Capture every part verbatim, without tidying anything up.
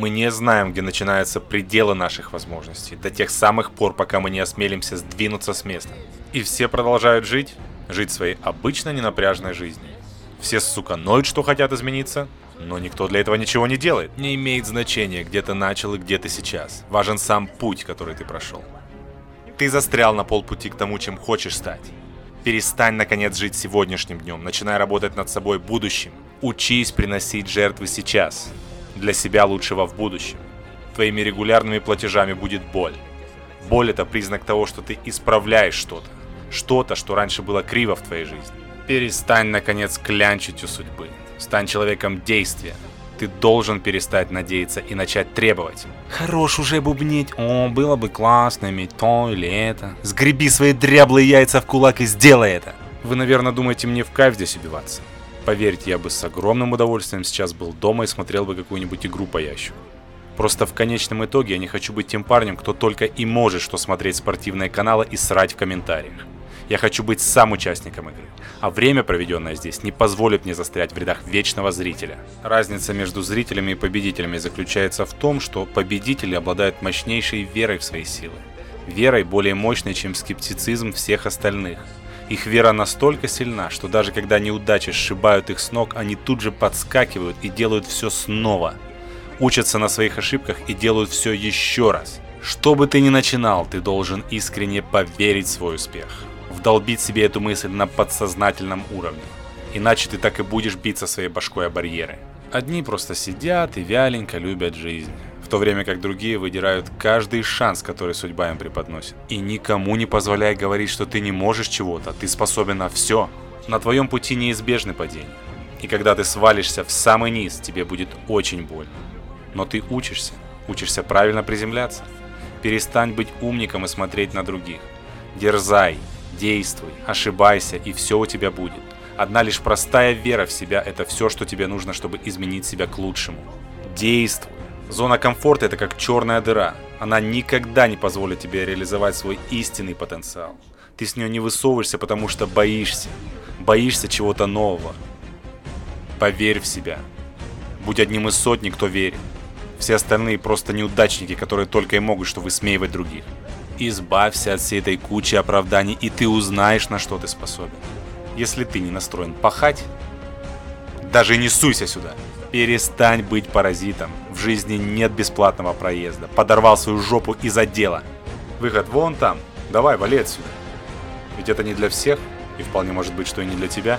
Мы не знаем, где начинаются пределы наших возможностей, до тех самых пор, пока мы не осмелимся сдвинуться с места. И все продолжают жить, жить своей обычно ненапряжной жизнью. Все, сука, ноют, что хотят измениться, но никто для этого ничего не делает. Не имеет значения, где ты начал и где ты сейчас. Важен сам путь, который ты прошел. Ты застрял на полпути к тому, чем хочешь стать. Перестань, наконец, жить сегодняшним днем, начинай работать над собой будущим. Учись приносить жертвы сейчас, для себя лучшего в будущем. Твоими регулярными платежами будет боль. Боль – это признак того, что ты исправляешь что-то. Что-то, что раньше было криво в твоей жизни. Перестань, наконец, клянчить у судьбы. Стань человеком действия. Ты должен перестать надеяться и начать требовать. Хорош уже бубнить. О, было бы классно иметь то или это. Сгреби свои дряблые яйца в кулак и сделай это. Вы, наверное, думаете, мне в кайф здесь убиваться. Поверьте, я бы с огромным удовольствием сейчас был дома и смотрел бы какую-нибудь игру по ящику. Просто в конечном итоге я не хочу быть тем парнем, кто только и может что смотреть спортивные каналы и срать в комментариях. Я хочу быть сам участником игры, а время, проведенное здесь, не позволит мне застрять в рядах вечного зрителя. Разница между зрителями и победителями заключается в том, что победители обладают мощнейшей верой в свои силы. Верой более мощной, чем скептицизм всех остальных. Их вера настолько сильна, что даже когда неудачи сшибают их с ног, они тут же подскакивают и делают все снова. Учатся на своих ошибках и делают все еще раз. Что бы ты ни начинал, ты должен искренне поверить в свой успех. Вдолбить себе эту мысль на подсознательном уровне. Иначе ты так и будешь биться своей башкой о барьеры. Одни просто сидят и вяленько любят жизнь, в то время как другие выдирают каждый шанс, который судьба им преподносит. И никому не позволяй говорить, что ты не можешь чего-то, ты способен на все. На твоем пути неизбежны падения. И когда ты свалишься в самый низ, тебе будет очень больно. Но ты учишься, учишься правильно приземляться. Перестань быть умником и смотреть на других. Дерзай. Действуй, ошибайся, и все у тебя будет. Одна лишь простая вера в себя – это все, что тебе нужно, чтобы изменить себя к лучшему. Действуй. Зона комфорта – это как черная дыра. Она никогда не позволит тебе реализовать свой истинный потенциал. Ты с нее не высовываешься, потому что боишься. Боишься чего-то нового. Поверь в себя. Будь одним из сотни, кто верит. Все остальные просто неудачники, которые только и могут что высмеивать других. Избавься от всей этой кучи оправданий, и ты узнаешь, на что ты способен. Если ты не настроен пахать, даже не суйся сюда. Перестань быть паразитом. В жизни нет бесплатного проезда. Подорвал свою жопу из-за дела. Выход вон там. Давай, вали отсюда. Ведь это не для всех, и вполне может быть, что и не для тебя.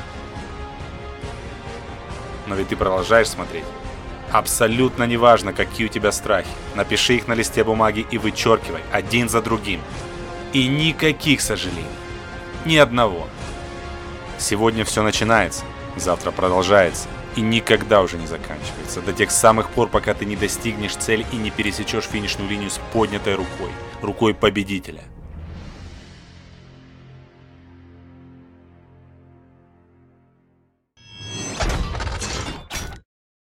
Но ведь ты продолжаешь смотреть. Абсолютно неважно, какие у тебя страхи. Напиши их на листе бумаги и вычеркивай, один за другим. И никаких сожалений. Ни одного. Сегодня все начинается, завтра продолжается. И никогда уже не заканчивается. До тех самых пор, пока ты не достигнешь цели и не пересечешь финишную линию с поднятой рукой. Рукой победителя.